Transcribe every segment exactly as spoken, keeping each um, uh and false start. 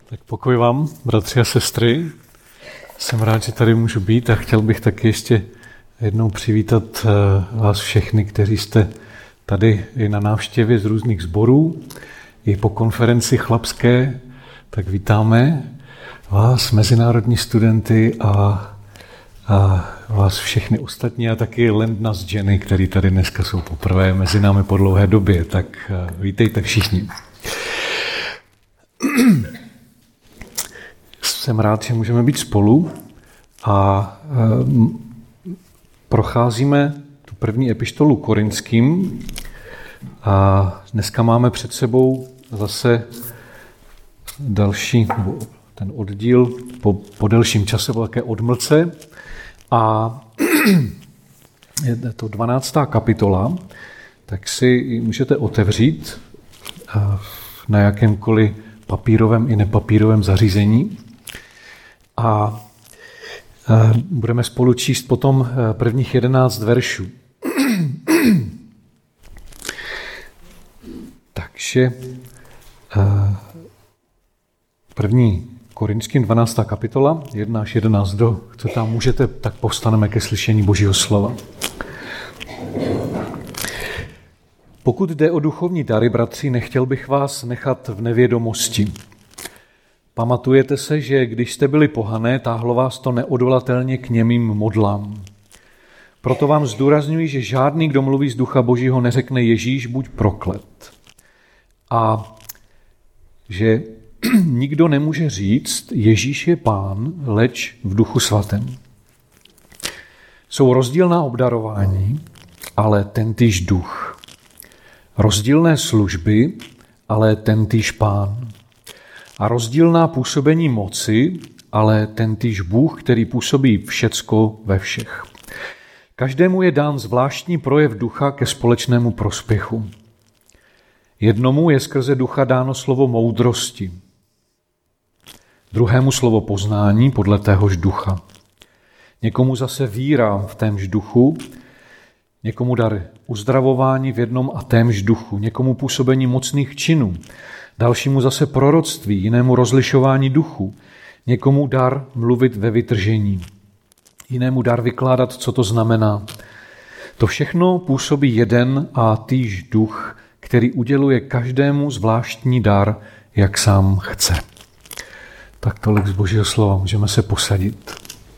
Tak pokoj vám, bratři a sestry. Jsem rád, že tady můžu být a chtěl bych taky ještě jednou přivítat vás všechny, kteří jste tady i na návštěvě z různých sborů, i po konferenci chlapské, tak vítáme vás, mezinárodní studenty a, a vás všechny ostatní a taky Lendnas Jenny, který tady dneska jsou poprvé mezi námi po dlouhé době, tak vítejte všichni. Jsem rád, že můžeme být spolu a e, procházíme tu první epištolu Korinským a dneska máme před sebou zase další, ten oddíl po, po delším čase, po také odmlce a je to dvanáctá kapitola, tak si můžete otevřít na jakémkoliv papírovém i nepapírovém zařízení. A budeme spolu číst potom prvních jedenáct veršů. Takže první Korinským dvanáctá kapitola, jedna až jedenáct, kdo chce tam můžete, tak povstaneme ke slyšení Božího slova. Pokud jde o duchovní dary, bratři, nechtěl bych vás nechat v nevědomosti. Pamatujete se, že když jste byli pohané, táhlo vás to neodolatelně k němým modlám. Proto vám zdůrazňuji, že žádný, kdo mluví z ducha Božího, neřekne Ježíš, buď proklet. A že nikdo nemůže říct, Ježíš je Pán, leč v duchu svatém. Jsou rozdílná obdarování, ale tentýž duch. Rozdílné služby, ale tentýž Pán. A rozdílná působení moci, ale tentýž Bůh, který působí všecko ve všech. Každému je dán zvláštní projev ducha ke společnému prospěchu. Jednomu je skrze ducha dáno slovo moudrosti, druhému slovo poznání podle téhož ducha. Někomu zase víra v témž duchu, někomu dar uzdravování v jednom a témž duchu, někomu působení mocných činů, dalšímu zase proroctví, jinému rozlišování duchu, někomu dar mluvit ve vytržení, jinému dar vykládat, co to znamená. To všechno působí jeden a týž duch, který uděluje každému zvláštní dar, jak sám chce. Tak tolik z Božího slova, můžeme se posadit.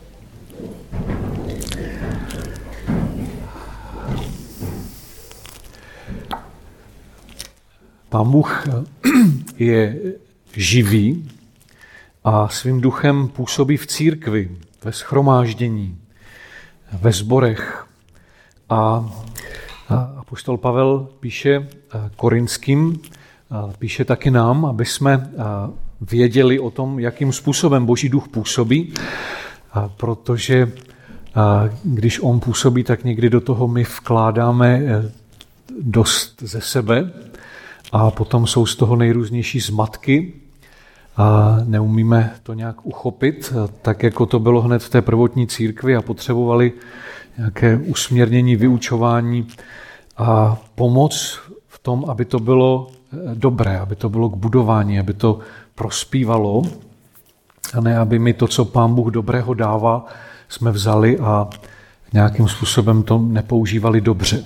Pán Bůh je živý a svým duchem působí v církvi, ve shromáždění, ve sborech. A apoštol Pavel píše Korinským, píše taky nám, aby jsme věděli o tom, jakým způsobem Boží duch působí, protože když on působí, tak někdy do toho my vkládáme dost ze sebe, a potom jsou z toho nejrůznější zmatky a neumíme to nějak uchopit, tak jako to bylo hned v té prvotní církvi a potřebovali nějaké usměrnění, vyučování a pomoc v tom, aby to bylo dobré, aby to bylo k budování, aby to prospívalo a ne, aby my to, co Pán Bůh dobrého dává, jsme vzali a nějakým způsobem to nepoužívali dobře.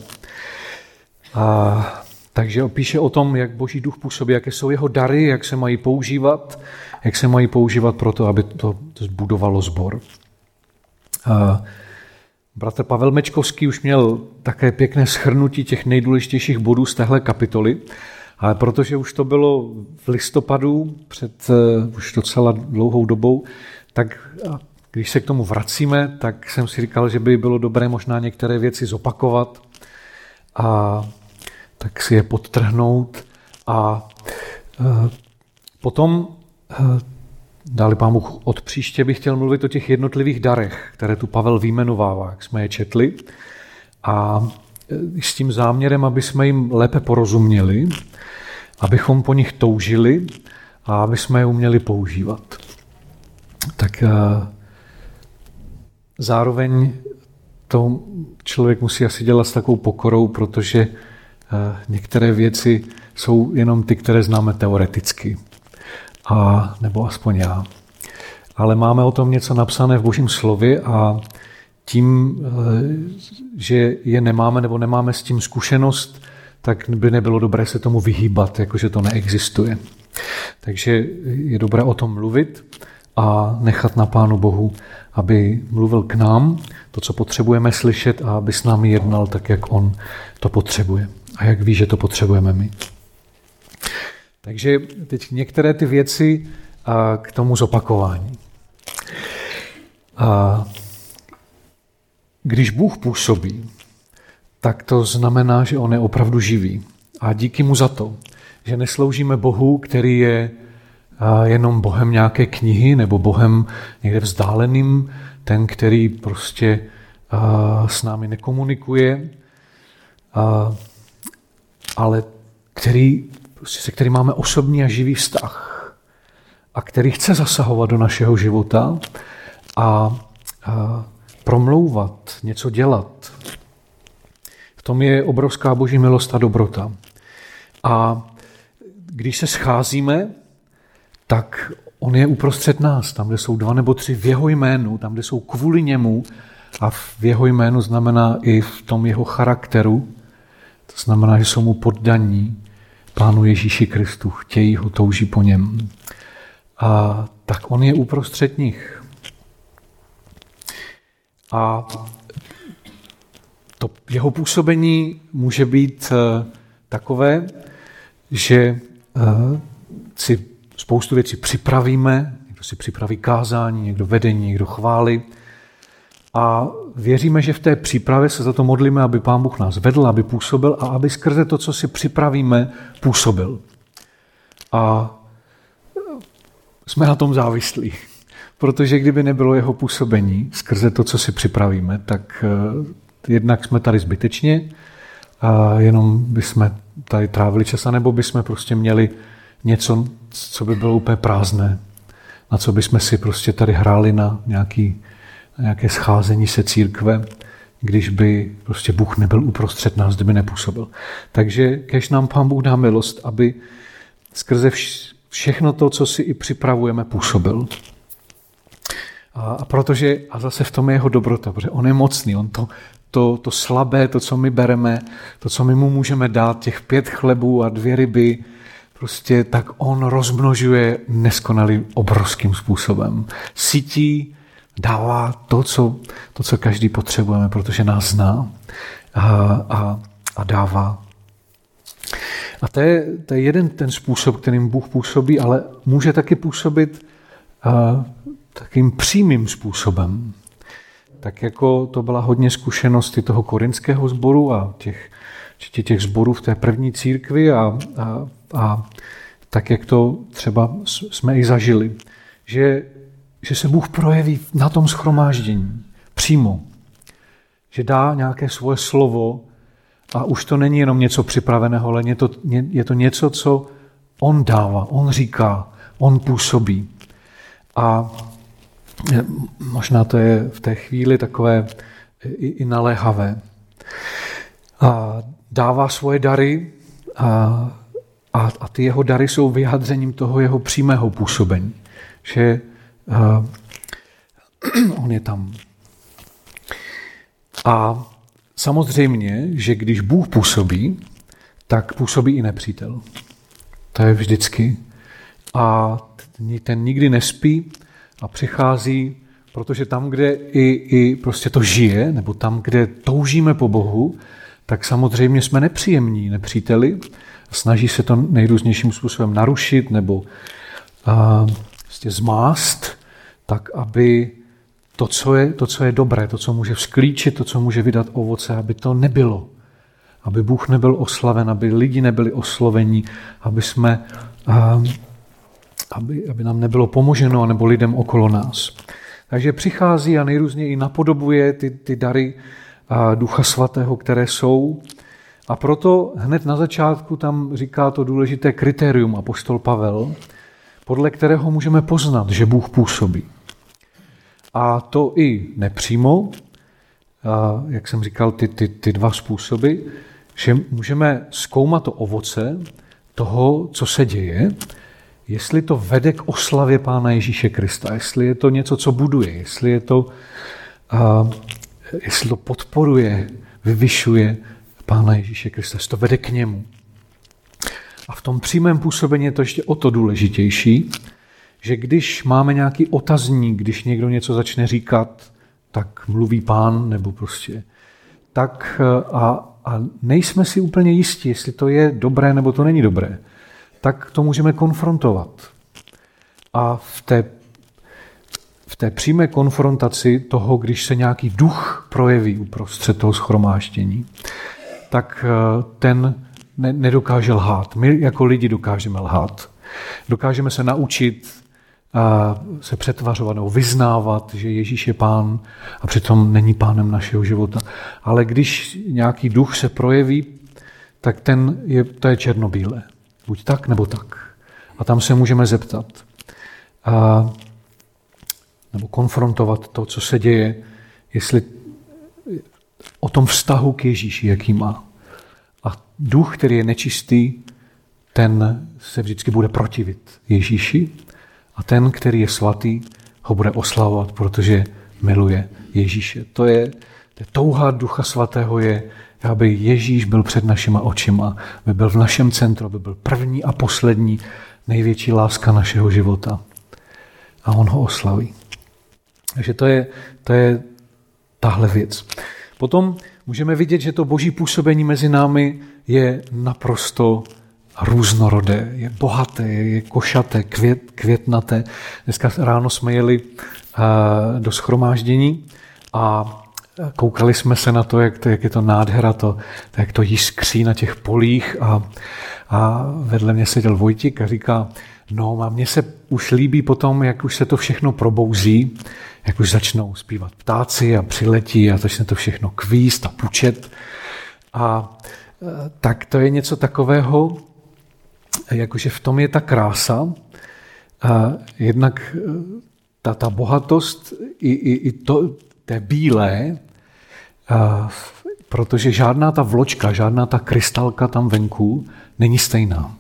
A takže píše o tom, jak Boží duch působí, jaké jsou jeho dary, jak se mají používat, jak se mají používat pro to, aby to zbudovalo sbor. Bratr Pavel Mečkovský už měl také pěkné shrnutí těch nejdůležitějších bodů z téhle kapitoly, ale protože už to bylo v listopadu před už docela dlouhou dobou, tak když se k tomu vracíme, tak jsem si říkal, že by bylo dobré možná některé věci zopakovat a tak si je podtrhnout a e, potom e, dáli Pán Bůh od příště bych chtěl mluvit o těch jednotlivých darech, které tu Pavel vyjmenovává, jak jsme je četli a e, s tím záměrem, aby jsme jim lépe porozuměli, abychom po nich toužili a aby jsme je uměli používat. Tak e, zároveň to člověk musí asi dělat s takovou pokorou, protože některé věci jsou jenom ty, které známe teoreticky. a, nebo aspoň já. Ale máme o tom něco napsané v Božím slově a tím, že je nemáme nebo nemáme s tím zkušenost, tak by nebylo dobré se tomu vyhýbat, jakože to neexistuje. Takže je dobré o tom mluvit a nechat na Pánu Bohu, aby mluvil k nám to, co potřebujeme slyšet a aby s námi jednal tak, jak on to potřebuje. A jak ví, že to potřebujeme my. Takže teď některé ty věci k tomu zopakování. A když Bůh působí, tak to znamená, že on je opravdu živý. A díky mu za to, že nesloužíme Bohu, který je jenom Bohem nějaké knihy nebo Bohem někde vzdáleným, ten, který prostě s námi nekomunikuje, ale který, se kterým máme osobní a živý vztah a který chce zasahovat do našeho života a, a promlouvat, něco dělat. V tom je obrovská Boží milost a dobrota. A když se scházíme, tak on je uprostřed nás, tam, kde jsou dva nebo tři v jeho jménu, tam, kde jsou kvůli němu a v jeho jménu znamená i v tom jeho charakteru, to znamená, že jsou mu poddaní Pánu Ježíši Kristu, chtějí ho, touží po něm. A tak on je uprostřed nich. A to jeho působení může být takové, že si spoustu věcí připravíme, někdo si připraví kázání, někdo vedení, někdo chvály a věříme, že v té přípravě se za to modlíme, aby Pán Bůh nás vedl, aby působil a aby skrze to, co si připravíme, působil. A jsme na tom závislí, protože kdyby nebylo jeho působení skrze to, co si připravíme, tak jednak jsme tady zbytečně a jenom bychom tady trávili čas, anebo bychom prostě měli něco, co by bylo úplně prázdné, na co bychom si prostě tady hráli na nějaký, na nějaké scházení se církve, když by prostě Bůh nebyl uprostřed nás, kdyby nepůsobil. Takže kéž nám Pán Bůh dá milost, aby skrze všechno to, co si i připravujeme, působil. A, a protože, a zase v tom je jeho dobrota, protože on je mocný, on to, to, to slabé, to, co my bereme, to, co my mu můžeme dát, těch pět chlebů a dvě ryby, prostě tak on rozmnožuje neskonalým obrovským způsobem. Sytí, dává to, co, to, co každý potřebujeme, protože nás zná a, a, a dává. A to je, to je jeden ten způsob, kterým Bůh působí, ale může taky působit uh, takým přímým způsobem. Tak jako to byla hodně zkušenosti toho korinského sboru a těch, těch sborů v té první církvi a, a, a tak, jak to třeba jsme i zažili. Že, že se Bůh projeví na tom shromáždění přímo. Že dá nějaké svoje slovo a už to není jenom něco připraveného, ale je to, je to něco, co on dává, on říká, on působí. A možná to je v té chvíli takové i, i naléhavé. A dává svoje dary a, a, a ty jeho dary jsou vyjádřením toho jeho přímého působení. Že a, on je tam. A samozřejmě, že když Bůh působí, tak působí i nepřítel. To je vždycky. A ten nikdy nespí a přichází, protože tam, kde i, i prostě to žije, nebo tam, kde toužíme po Bohu, tak samozřejmě jsme nepříjemní nepříteli. Snaží se to nejrůznějším způsobem narušit nebo a, prostě zmást, tak aby to co, je, to, co je dobré, to, co může vzklíčit, to, co může vydat ovoce, aby to nebylo. Aby Bůh nebyl oslaven, aby lidi nebyli osloveni, aby jsme, a, aby, aby nám nebylo pomoženo, nebo lidem okolo nás. Takže přichází a nejrůzně i napodobuje ty, ty dary a Ducha Svatého, které jsou. A proto hned na začátku tam říká to důležité kritérium apoštol Pavel, podle kterého můžeme poznat, že Bůh působí. A to i nepřímo, a jak jsem říkal, ty, ty, ty dva způsoby, že můžeme zkoumat to ovoce toho, co se děje, jestli to vede k oslavě Pána Ježíše Krista, jestli je to něco, co buduje, jestli je to, uh, jestli to podporuje, vyvyšuje Pána Ježíše Krista, jestli to vede k němu. A v tom přímém působení je to ještě o to důležitější, že když máme nějaký otazník, když někdo něco začne říkat, tak mluví Pán, nebo prostě tak a, a nejsme si úplně jistí, jestli to je dobré, nebo to není dobré, tak to můžeme konfrontovat. A v té, v té přímé konfrontaci toho, když se nějaký duch projeví uprostřed toho shromáždění, tak ten ne, nedokáže lhát. My jako lidi dokážeme lhát. Dokážeme se naučit a se přetvařovat nebo vyznávat, že Ježíš je Pán a přitom není pánem našeho života. Ale když nějaký duch se projeví, tak ten je, to je černobílé. Buď tak, nebo tak. A tam se můžeme zeptat. A, nebo konfrontovat to, co se děje, jestli o tom vztahu k Ježíši, jaký má. A duch, který je nečistý, ten se vždycky bude protivit Ježíši. A ten, který je svatý, ho bude oslavovat, protože miluje Ježíše. To je, to je touha Ducha Svatého je, aby Ježíš byl před našima očima, aby byl v našem centru, aby byl první a poslední, největší láska našeho života. A on ho oslaví. Takže to je, to je tahle věc. Potom můžeme vidět, že to boží působení mezi námi je naprosto různorodé, je bohaté, je košaté, květ, květnaté. Dneska ráno jsme jeli do shromáždění a koukali jsme se na to, jak, to, jak je to nádhera, to, jak to jiskří na těch polích a, a vedle mě seděl Vojtík a říká, no a mně se už líbí potom, jak už se to všechno probouzí, jak už začnou zpívat ptáci a přiletí a začne to všechno kvíst a pučet. A tak to je něco takového, jakože v tom je ta krása, a jednak ta, ta bohatost i, i, i to, té bílé, a, protože žádná ta vločka, žádná ta krystalka tam venku není stejná.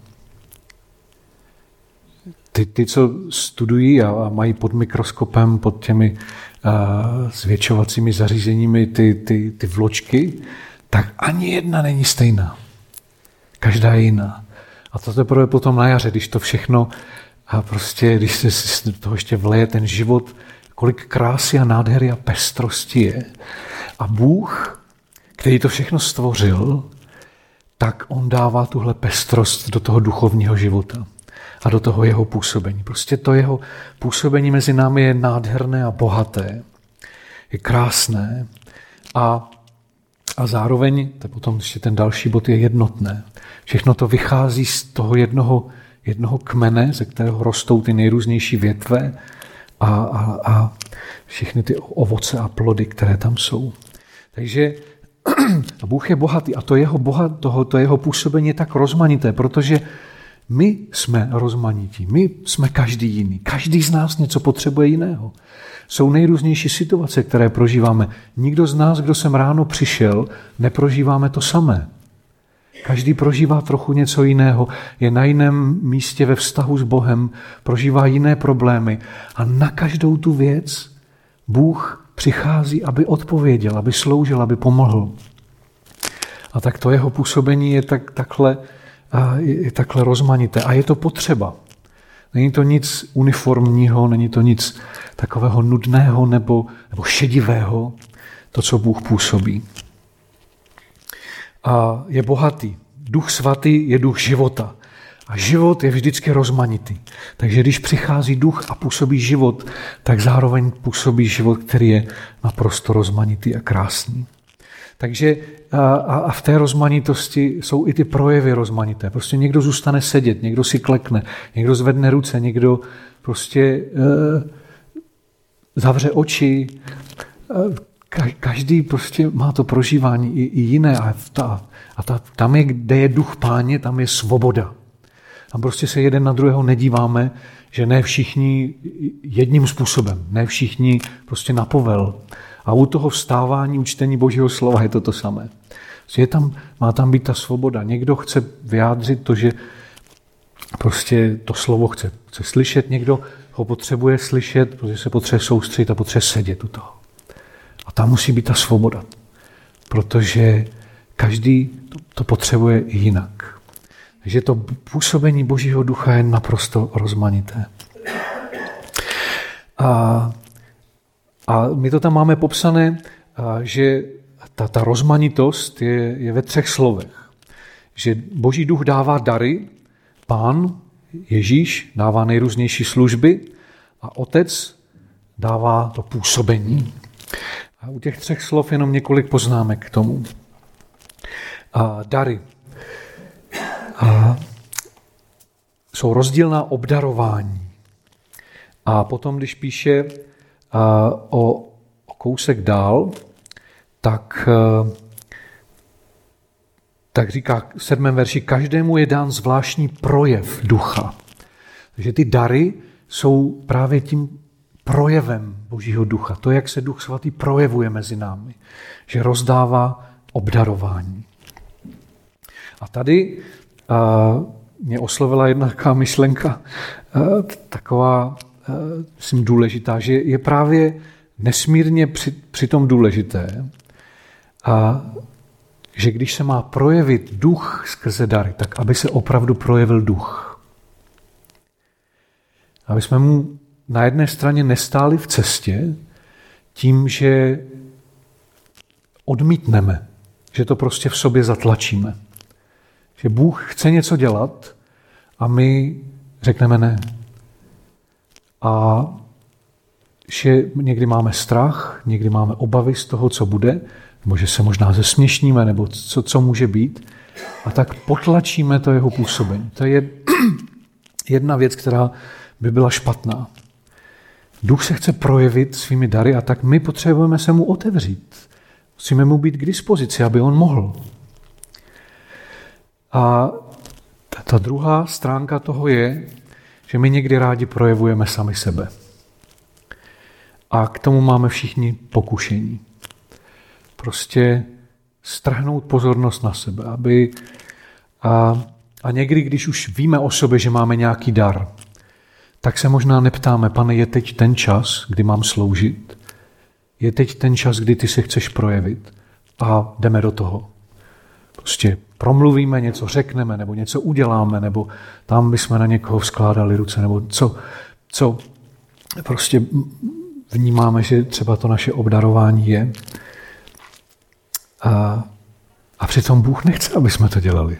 Ty, ty co studují a, a mají pod mikroskopem, pod těmi a, zvětšovacími zařízeními ty, ty, ty vločky, tak ani jedna není stejná. Každá je jiná. A to teprve potom na jaře, když to všechno a prostě, když se z toho ještě vleje ten život, kolik krásy a nádhery a pestrosti je. A Bůh, který to všechno stvořil, tak on dává tuhle pestrost do toho duchovního života a do toho jeho působení. Prostě to jeho působení mezi námi je nádherné a bohaté, je krásné a A zároveň, to potom ještě ten další bod je jednotné. Všechno to vychází z toho jednoho, jednoho kmene, ze kterého rostou ty nejrůznější větve a, a, a všechny ty ovoce a plody, které tam jsou. Takže Bůh je bohatý a to jeho, bohat, toho, to jeho působení je tak rozmanité, protože my jsme rozmanití, my jsme každý jiný. Každý z nás něco potřebuje jiného. Jsou nejrůznější situace, které prožíváme. Nikdo z nás, kdo sem ráno přišel, neprožíváme to samé. Každý prožívá trochu něco jiného, je na jiném místě ve vztahu s Bohem, prožívá jiné problémy a na každou tu věc Bůh přichází, aby odpověděl, aby sloužil, aby pomohl. A tak to jeho působení je tak, takhle, je takhle rozmanité a je to potřeba. Není to nic uniformního, není to nic takového nudného nebo, nebo šedivého, to, co Bůh působí. A je bohatý. Duch svatý je duch života. A život je vždycky rozmanitý. Takže když přichází duch a působí život, tak zároveň působí život, který je naprosto rozmanitý a krásný. Takže a, a v té rozmanitosti jsou i ty projevy rozmanité. Prostě někdo zůstane sedět, někdo si klekne, někdo zvedne ruce, někdo prostě e, zavře oči. E, každý prostě má to prožívání i, i jiné. A, ta, a ta, tam je, kde je duch Páně, tam je svoboda. Tam prostě se jeden na druhého nedíváme, že ne všichni jedním způsobem, ne všichni prostě na povel. A u toho vstávání, u čtení Božího slova je to to samé. Je tam, má tam být ta svoboda. Někdo chce vyjádřit to, že prostě to slovo chce, chce slyšet, někdo ho potřebuje slyšet, protože se potřebuje soustředit a potřebuje sedět u toho. A tam musí být ta svoboda, protože každý to, to potřebuje jinak. Takže to působení Božího ducha je naprosto rozmanité. A, a my to tam máme popsané, že ta, ta rozmanitost je, je ve třech slovech. Že Boží duch dává dary, Pán Ježíš dává nejrůznější služby a Otec dává to působení. A u těch třech slov jenom několik poznámek k tomu. A dary. A jsou rozdílná obdarování. A potom, když píše o, o kousek dál, tak, tak říká v sedmém verši, každému je dán zvláštní projev ducha. Takže ty dary jsou právě tím projevem Božího ducha. To, jak se Duch Svatý projevuje mezi námi. Že rozdává obdarování. A tady uh, mě oslovila jedna taková myšlenka, uh, taková, uh, myslím, důležitá, že je právě nesmírně při, přitom důležité, a že když se má projevit duch skrze dary, tak aby se opravdu projevil duch. Aby jsme mu na jedné straně nestáli v cestě tím, že odmítneme, že to prostě v sobě zatlačíme. Že Bůh chce něco dělat a my řekneme ne. A že někdy máme strach, někdy máme obavy z toho, co bude, nebo že se možná zesměšníme, nebo co, co může být, a tak potlačíme to jeho působení. To je jedna věc, která by byla špatná. Duch se chce projevit svými dary a tak my potřebujeme se mu otevřít. Musíme mu být k dispozici, aby on mohl. A ta druhá stránka toho je, že my někdy rádi projevujeme sami sebe. A k tomu máme všichni pokušení. Prostě strhnout pozornost na sebe. Aby, a, a někdy, když už víme o sobě, že máme nějaký dar, tak se možná neptáme, Pane, je teď ten čas, kdy mám sloužit? Je teď ten čas, kdy ty se chceš projevit? A jdeme do toho. Prostě promluvíme, něco řekneme, nebo něco uděláme, nebo tam bychom na někoho vzkládali ruce, nebo co, co prostě vnímáme, že třeba to naše obdarování je. A, a přitom Bůh nechce, aby jsme to dělali.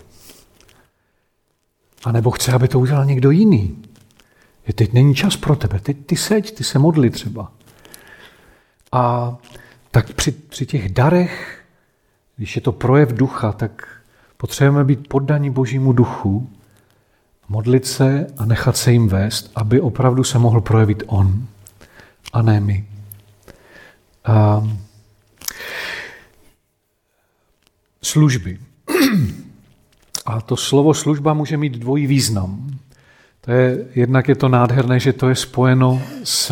A nebo chce, aby to udělal někdo jiný. Je teď není čas pro tebe, teď ty seď, ty se modli třeba. A tak při, při těch darech, když je to projev ducha, tak potřebujeme být poddaní Božímu duchu, modlit se a nechat se jim vést, aby opravdu se mohl projevit on a ne my. A služby. A to slovo služba může mít dvojí význam. To je, jednak je to nádherné, že to je spojeno s...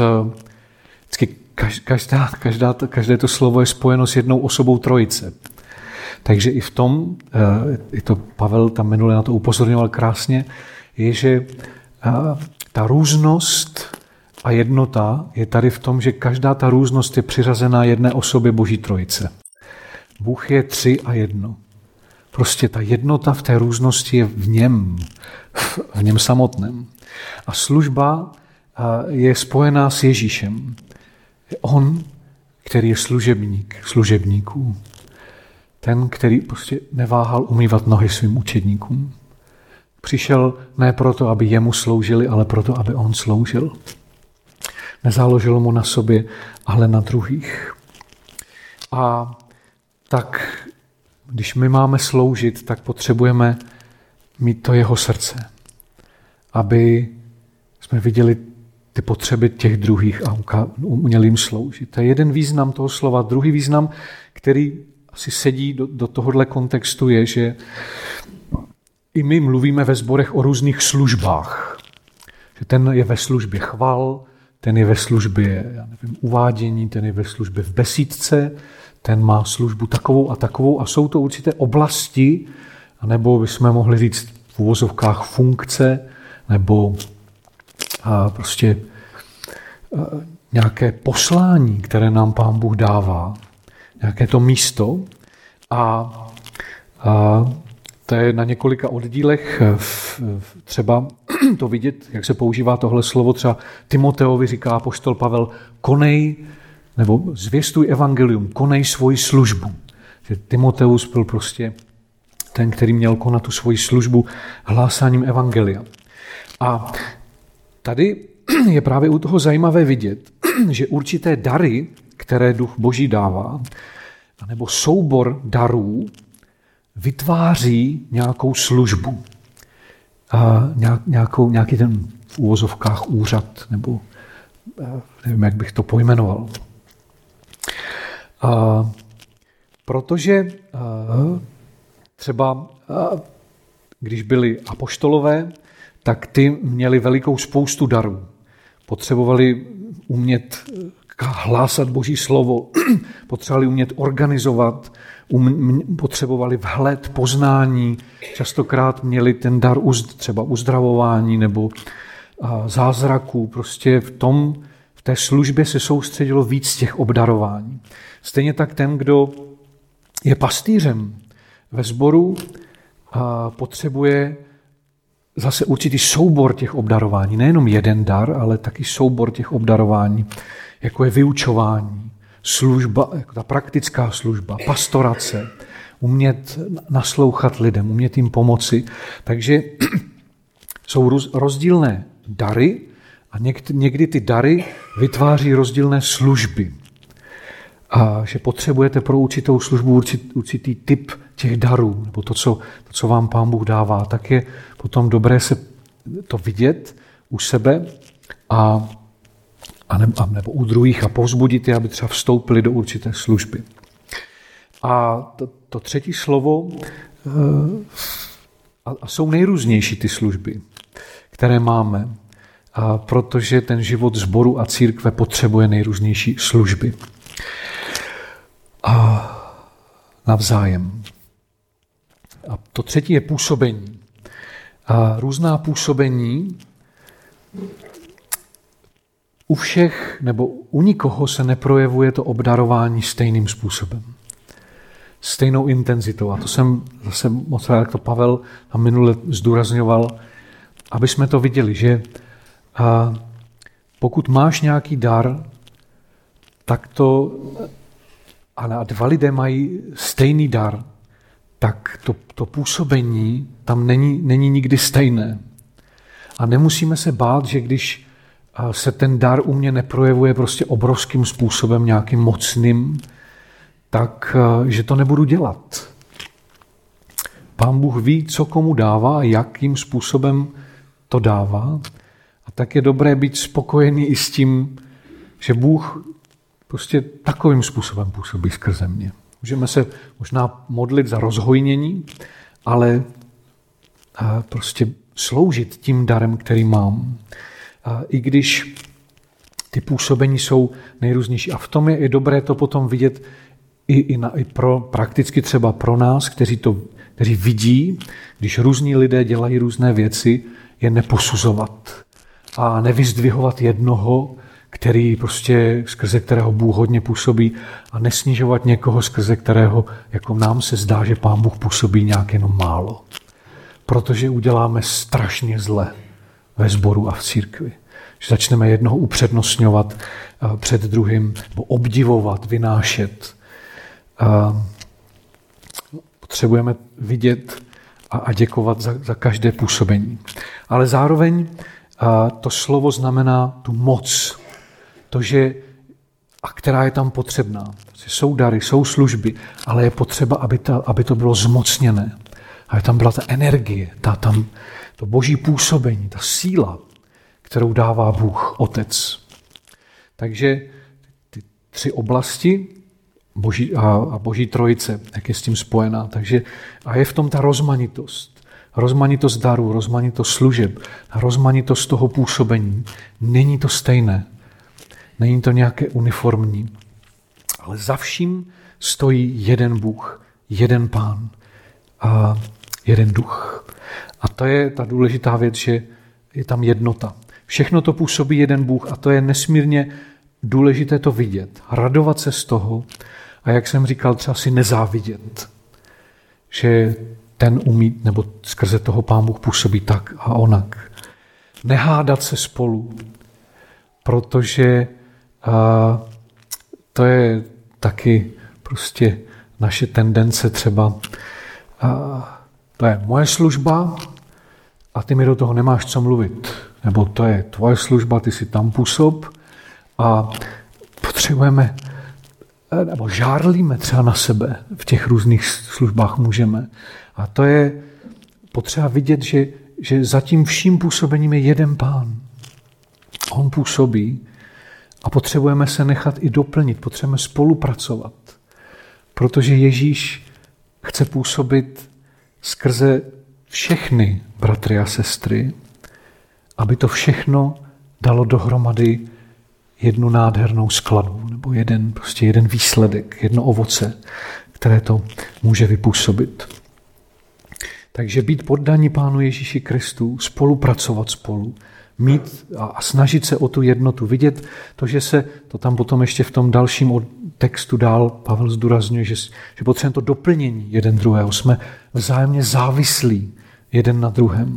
Každá, každá, každé to slovo je spojeno s jednou osobou trojice. Takže i v tom, i to Pavel tam minule na to upozorňoval krásně, je, že ta různost a jednota je tady v tom, že každá ta různost je přiřazená jedné osobě Boží trojice. Bůh je tři a jedno. Prostě ta jednota v té různosti je v něm, v něm samotném. A služba je spojená s Ježíšem. Je on, který je služebník služebníků. Ten, který prostě neváhal umývat nohy svým učedníkům. Přišel ne proto, aby jemu sloužili, ale proto, aby on sloužil. Nezáložilo mu na sobě, ale na druhých. A tak, když my máme sloužit, tak potřebujeme mít to jeho srdce. Aby jsme viděli ty potřeby těch druhých a uměli jim sloužit. To je jeden význam toho slova. Druhý význam, který asi sedí do, do tohohle kontextu, je, že i my mluvíme ve sborech o různých službách. Že ten je ve službě chval, ten je ve službě, já nevím, uvádění, ten je ve službě v besídce, ten má službu takovou a takovou a jsou to určité oblasti, anebo bychom mohli říct v uvozovkách funkce, nebo a prostě a, nějaké poslání, které nám Pán Bůh dává, nějaké to místo a, a to je na několika oddílech v, v, třeba to vidět, jak se používá tohle slovo, třeba Timoteovi říká apoštol Pavel, konej, nebo zvěstuj evangelium, konej svoji službu. Že Timoteus byl prostě ten, který měl konat tu svoji službu hlásáním evangelia. A tady je právě u toho zajímavé vidět, že určité dary, které Duch Boží dává, nebo soubor darů, vytváří nějakou službu. A nějakou, nějaký ten v úvozovkách úřad, nebo nevím, jak bych to pojmenoval. A protože třeba, když byli apoštolové, tak ty měli velikou spoustu darů. Potřebovali umět hlásat Boží slovo, potřebovali umět organizovat, um, potřebovali vhled, poznání, častokrát měli ten dar uz, třeba uzdravování nebo a, zázraků. Prostě v tom, v té službě se soustředilo víc těch obdarování. Stejně tak ten, kdo je pastýřem ve sboru, a potřebuje zase určitý soubor těch obdarování. Nejenom jeden dar, ale taky soubor těch obdarování, jako je vyučování, služba, jako ta praktická služba, pastorace, umět naslouchat lidem, umět jim pomoci. Takže jsou rozdílné dary a někdy ty dary vytváří rozdílné služby. A že potřebujete pro určitou službu určitý, určitý typ těch darů, nebo to co, to, co vám Pán Bůh dává, tak je potom dobré se to vidět u sebe a, a, ne, a nebo u druhých a povzbudit je, aby třeba vstoupili do určité služby. A to, to třetí slovo, a, a jsou nejrůznější ty služby, které máme, a protože ten život sboru a církve potřebuje nejrůznější služby. A navzájem. A to třetí je působení. A různá působení u všech nebo u nikoho se neprojevuje to obdarování stejným způsobem. Stejnou intenzitou. A to jsem zase moc rád, jak to Pavel tam minule zdůrazňoval, aby jsme to viděli, že a pokud máš nějaký dar, tak to a dva lidé mají stejný dar, tak to, to působení tam není, není nikdy stejné. A nemusíme se bát, že když se ten dar u mě neprojevuje prostě obrovským způsobem, nějakým mocným, tak že to nebudu dělat. Pán Bůh ví, co komu dává a jakým způsobem to dává. A tak je dobré být spokojený i s tím, že Bůh prostě takovým způsobem působí skrze mě. Můžeme se možná modlit za rozhojnění, ale prostě sloužit tím darem, který mám. I když ty působení jsou nejrůznější. A v tom je i dobré to potom vidět i, i, na, i pro, prakticky třeba pro nás, kteří to kteří vidí, když různí lidé dělají různé věci, je neposuzovat a nevyzdvihovat jednoho, který prostě, skrze kterého Bůh hodně působí, a nesnižovat někoho, skrze kterého jako nám se zdá, že Pán Bůh působí nějak jenom málo. Protože uděláme strašně zle ve sboru a v církvi. Že začneme jednoho upřednostňovat před druhým, nebo obdivovat, vynášet. Potřebujeme vidět a děkovat za, za každé působení. Ale zároveň to slovo znamená tu moc. To, že, a která je tam potřebná. Jsou dary, jsou služby, ale je potřeba, aby, ta, aby to bylo zmocněné. Aby tam byla ta energie, ta, tam, to boží působení, ta síla, kterou dává Bůh, Otec. Takže ty tři oblasti boží, a, a boží trojice, jak je s tím spojená. Takže, a je v tom ta rozmanitost. Rozmanitost darů, rozmanitost služeb, rozmanitost toho působení. Není to stejné. Není to nějaké uniformní. Ale za vším stojí jeden Bůh, jeden Pán a jeden duch. A to je ta důležitá věc, že, je tam jednota. Všechno to působí jeden Bůh a to je nesmírně důležité to vidět. Radovat se z toho a jak jsem říkal, třeba si nezávidět, že ten umí, nebo skrze toho Pán Bůh působí tak a onak. Nehádat se spolu, protože a, to je taky prostě naše tendence třeba. A, to je moje služba a ty mi do toho nemáš co mluvit. Nebo to je tvoje služba, ty si tam působ a potřebujeme, nebo žárlíme třeba na sebe v těch různých službách můžeme. A to je potřeba vidět, že, že za tím vším působením je jeden Pán. On působí a potřebujeme se nechat i doplnit, potřebujeme spolupracovat. Protože Ježíš chce působit skrze všechny bratry a sestry, aby to všechno dalo dohromady jednu nádhernou skladbu, nebo jeden, prostě jeden výsledek, jedno ovoce, které to může vypůsobit. Takže být poddaní Pánu Ježíši Kristu, spolupracovat spolu, mít a snažit se o tu jednotu, vidět to, že se, to tam potom ještě v tom dalším textu dál Pavel zdůrazňuje, že, že potřebujeme to doplnění jeden druhého, jsme vzájemně závislí jeden na druhém.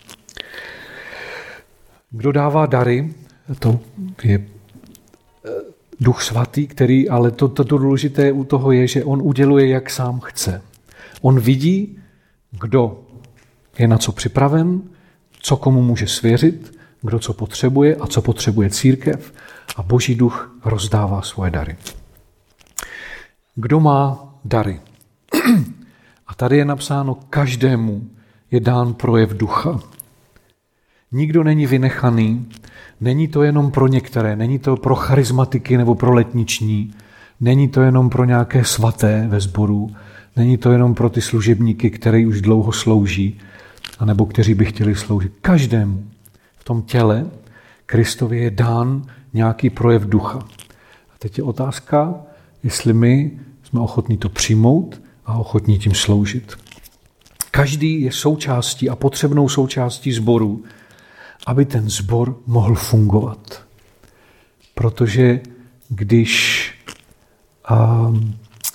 Kdo dává dary, to je Duch Svatý, který, ale to, to, to důležité u toho je, že on uděluje, jak sám chce. On vidí, kdo je na co připraven, co komu může svěřit, kdo co potřebuje a co potřebuje církev a Boží duch rozdává svoje dary. Kdo má dary? A tady je napsáno, každému je dán projev ducha. Nikdo není vynechaný, není to jenom pro některé, není to pro charismatiky nebo pro letniční, není to jenom pro nějaké svaté ve sboru, není to jenom pro ty služebníky, který už dlouho slouží, anebo kteří by chtěli sloužit. Každému v tom těle Kristovi je dán nějaký projev ducha. A teď je otázka, jestli my jsme ochotní to přijmout a ochotní tím sloužit. Každý je součástí a potřebnou součástí sboru, aby ten sbor mohl fungovat. Protože když um,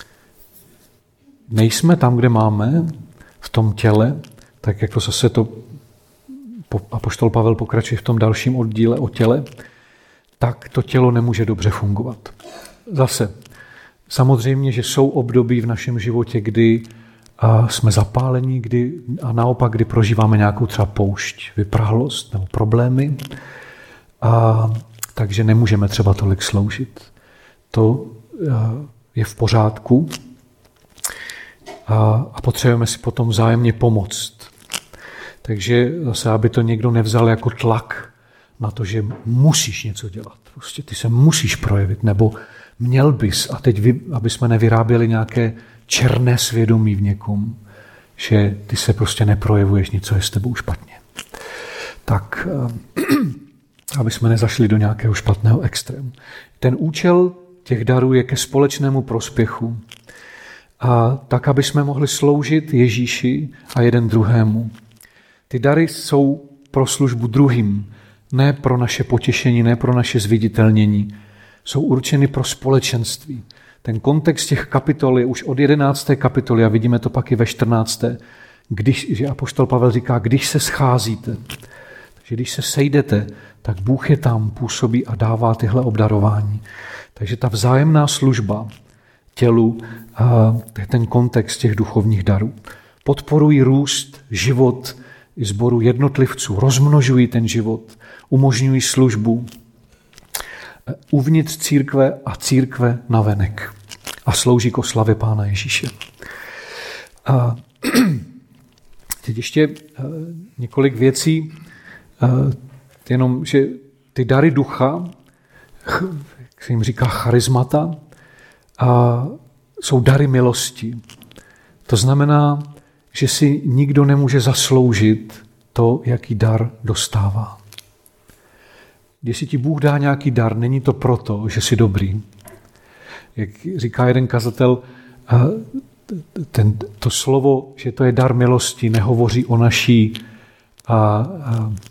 nejsme tam, kde máme, v tom těle, tak jak to zase to apoštol Pavel pokračuje v tom dalším oddíle o těle, tak to tělo nemůže dobře fungovat. Zase, samozřejmě, že jsou období v našem životě, kdy a jsme zapálení, kdy, a naopak, kdy prožíváme nějakou třeba poušť, vyprahlost nebo problémy, a, takže nemůžeme třeba tolik sloužit. To a, je v pořádku a, a potřebujeme si potom vzájemně pomoct. Takže zase, aby to někdo nevzal jako tlak na to, že musíš něco dělat. Prostě ty se musíš projevit, nebo měl bys, a teď, vy, aby jsme nevyráběli nějaké černé svědomí v někom, že ty se prostě neprojevuješ, něco je s tebou špatně. Tak, aby jsme nezašli do nějakého špatného extrému. Ten účel těch darů je ke společnému prospěchu. A tak, aby jsme mohli sloužit Ježíši a jeden druhému. Ty dary jsou pro službu druhým, ne pro naše potěšení, ne pro naše zviditelnění. Jsou určeny pro společenství. Ten kontext těch kapitol je už od jedenácté kapitoly a vidíme to pak i ve čtrnácté Když, že apoštol Pavel říká, když se scházíte, takže když se sejdete, tak Bůh je tam, působí a dává tyhle obdarování. Takže ta vzájemná služba tělu, to je ten kontext těch duchovních darů. Podporují růst, život i sboru jednotlivců, rozmnožují ten život, umožňují službu uvnitř církve a církve navenek a slouží k oslavě Pána Ježíše. A teď ještě několik věcí, jenom, že ty dary ducha, jak se jim říká charismata, a jsou dary milosti. To znamená, že si nikdo nemůže zasloužit to, jaký dar dostává. Když si ti Bůh dá nějaký dar, není to proto, že jsi dobrý. Jak říká jeden kazatel, ten, to slovo, že to je dar milosti, nehovoří o naší a, a,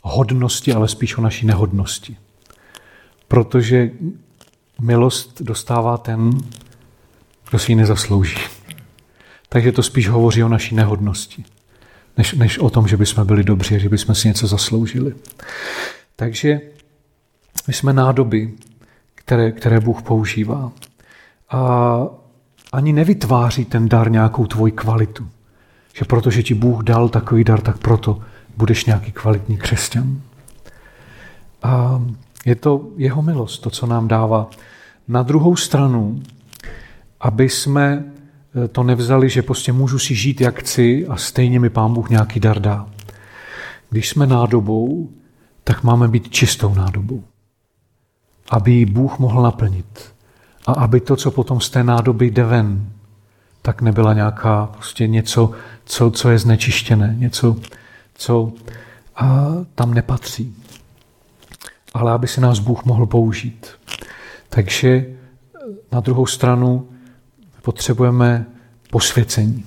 hodnosti, ale spíš o naší nehodnosti. Protože milost dostává ten, kdo si ji nezaslouží. Takže to spíš hovoří o naší nehodnosti, než, než o tom, že bychom byli dobří a že bychom si něco zasloužili. Takže my jsme nádoby, které, které Bůh používá. A ani nevytváří ten dar nějakou tvoji kvalitu. Že protože ti Bůh dal takový dar, tak proto budeš nějaký kvalitní křesťan. A je to jeho milost, to, co nám dává. Na druhou stranu, aby jsme to nevzali, že prostě můžu si žít jak chci a stejně mi Pán Bůh nějaký dar dá. Když jsme nádobou, tak máme být čistou nádobou. Aby ji Bůh mohl naplnit. A aby to, co potom z té nádoby jde ven, tak nebyla nějaká prostě něco, co, co je znečištěné, něco, co a tam nepatří. Ale aby se nás Bůh mohl použít. Takže na druhou stranu potřebujeme posvěcení.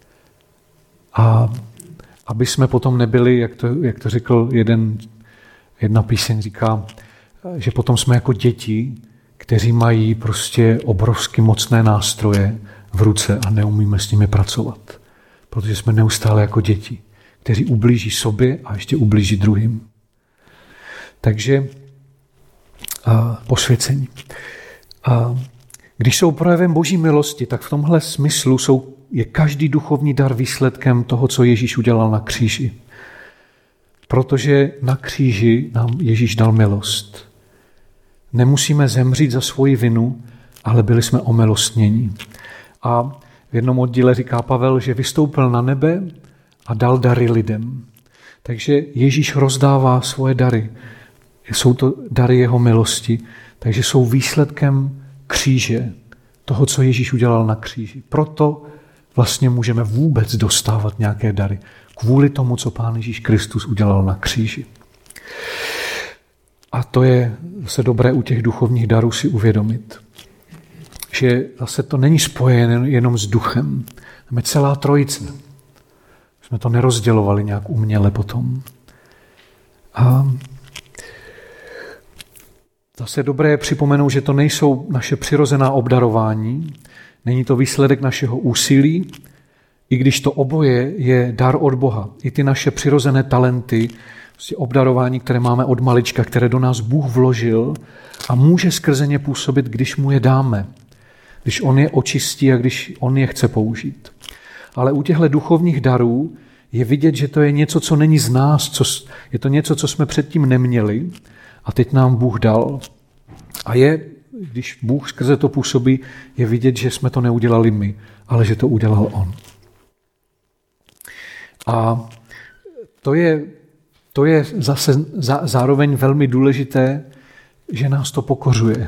A aby jsme potom nebyli, jak to, jak to řekl jeden, jedna píseň, říká, že potom jsme jako děti, kteří mají prostě obrovsky mocné nástroje v ruce a neumíme s nimi pracovat. Protože jsme neustále jako děti, kteří ublíží sobě a ještě ublíží druhým. Takže a, posvěcení. A, když jsou projevem Boží milosti, tak v tomhle smyslu jsou, je každý duchovní dar výsledkem toho, co Ježíš udělal na kříži. Protože na kříži nám Ježíš dal milost. Nemusíme zemřít za svoji vinu, ale byli jsme omilostnění. A v jednom oddíle říká Pavel, že vystoupil na nebe a dal dary lidem. Takže Ježíš rozdává svoje dary. Jsou to dary jeho milosti, takže jsou výsledkem kříže, toho, co Ježíš udělal na kříži. Proto vlastně můžeme vůbec dostávat nějaké dary. Kvůli tomu, co Pán Ježíš Kristus udělal na kříži. A to je zase dobré u těch duchovních darů si uvědomit. Že zase to není spojené jenom s duchem. Tam je celá trojice. Jsme to nerozdělovali nějak uměle potom. A zase dobré je připomenout, že to nejsou naše přirozená obdarování, není to výsledek našeho úsilí, i když to oboje je dar od Boha. I ty naše přirozené talenty, prostě obdarování, které máme od malička, které do nás Bůh vložil a může skrze ně působit, když mu je dáme, když on je očistí a když on je chce použít. Ale u těchto duchovních darů je vidět, že to je něco, co není z nás, co, je to něco, co jsme předtím neměli a teď nám Bůh dal. A je, když Bůh skrze to působí, je vidět, že jsme to neudělali my, ale že to udělal on. A to je, to je zase zá, zároveň velmi důležité, že nás to pokořuje.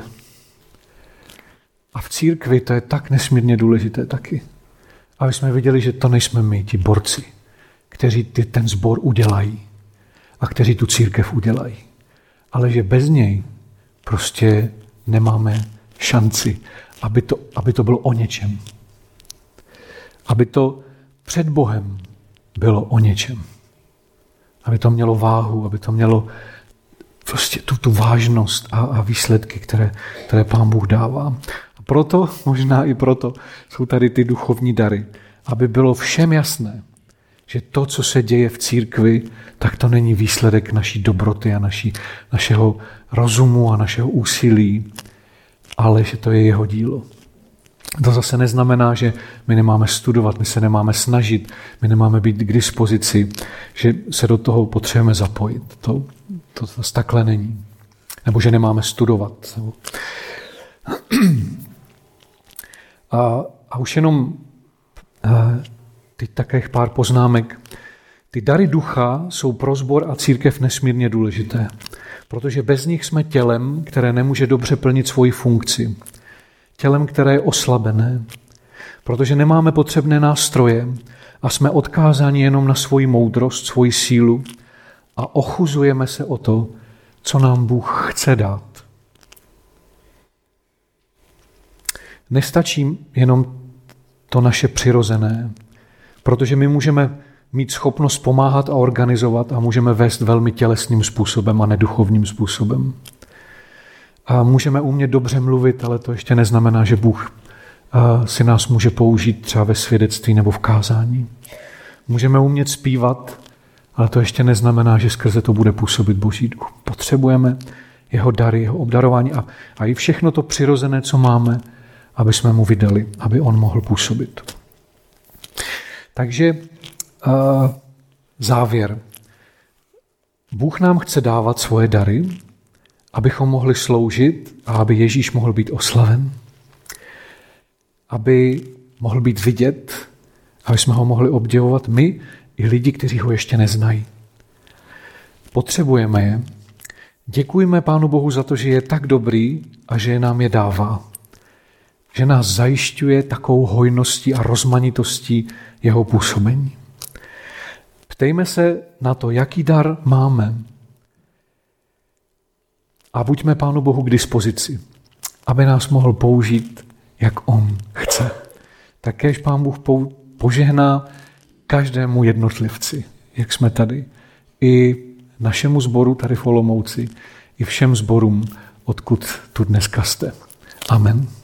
A v církvi to je tak nesmírně důležité taky. Aby jsme viděli, že to nejsme my, ti borci, kteří ty, ten sbor udělají a kteří tu církev udělají. Ale že bez něj prostě nemáme šanci, aby to, aby to bylo o něčem. Aby to před Bohem bylo o něčem. Aby to mělo váhu, aby to mělo prostě tu, tu vážnost a, a výsledky, které, které Pán Bůh dává. A proto, možná i proto, jsou tady ty duchovní dary. Aby bylo všem jasné, že to, co se děje v církvi, tak to není výsledek naší dobroty a naší, našeho rozumu a našeho úsilí, ale že to je jeho dílo. To zase neznamená, že my nemáme studovat, my se nemáme snažit, my nemáme být k dispozici, že se do toho potřebujeme zapojit. To, to zase takhle není. Nebo že nemáme studovat. A, a už jenom teď také pár poznámek. Ty dary ducha jsou pro sbor a církev nesmírně důležité, protože bez nich jsme tělem, které nemůže dobře plnit svoji funkci. Tělem, které je oslabené, protože nemáme potřebné nástroje a jsme odkázáni jenom na svoji moudrost, svoji sílu a ochuzujeme se o to, co nám Bůh chce dát. Nestačí jenom to naše přirozené, protože my můžeme mít schopnost pomáhat a organizovat a můžeme vést velmi tělesným způsobem a neduchovním způsobem. A můžeme umět dobře mluvit, ale to ještě neznamená, že Bůh si nás může použít třeba ve svědectví nebo v kázání. Můžeme umět zpívat, ale to ještě neznamená, že skrze to bude působit Boží duch. Potřebujeme jeho dary, jeho obdarování a, a i všechno to přirozené, co máme, aby jsme mu vydali, aby on mohl působit. Takže uh, závěr. Bůh nám chce dávat svoje dary, abychom mohli sloužit a aby Ježíš mohl být oslaven. Aby mohl být vidět, aby jsme ho mohli obdivovat my i lidi, kteří ho ještě neznají. Potřebujeme je. Děkujeme Pánu Bohu za to, že je tak dobrý a že nám je dává. Že nás zajišťuje takovou hojností a rozmanitostí jeho působení. Ptejme se na to, jaký dar máme. A buďme Pánu Bohu k dispozici, aby nás mohl použít, jak on chce. Takéž Pán Bůh požehná každému jednotlivci, jak jsme tady, i našemu sboru tady v Olomouci, i všem sborům, odkud tu dneska jste. Amen.